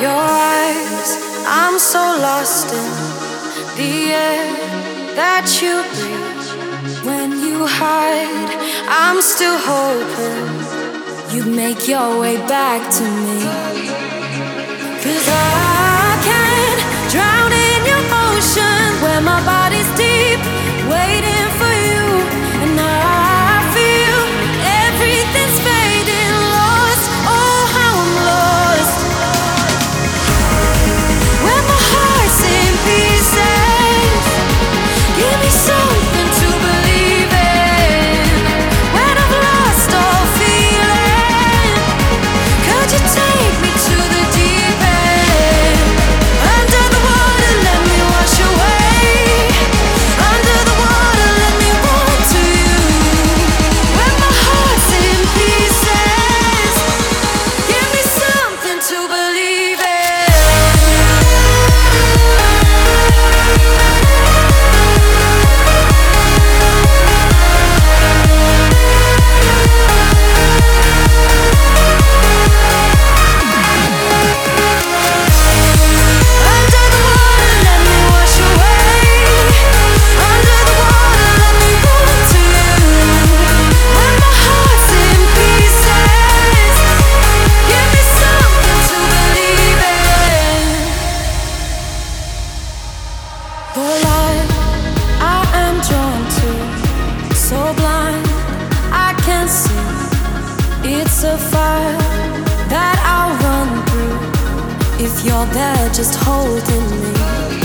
Your eyes, I'm so lost in the air that you breathe. When you hide, I'm still hoping you make your way back to me. 'Cause I can't drown in your ocean where my body's deep, waiting for you. And I feel everything's fading, lost, oh how I'm lost. When my heart's in pieces, give me something to believe in. When I've lost all feeling, could you take me to the deep end? Under the water, let me wash away. Under the water, let me run to you. When my heart's in pieces, give me something to believe in. Under the water, let me wash away. Under the water, let me run to you. When my heart's in pieces, give me something to believe in. The light I am drawn to, so blind I can't see. It's a fire that I'll run through if you're there just holding me.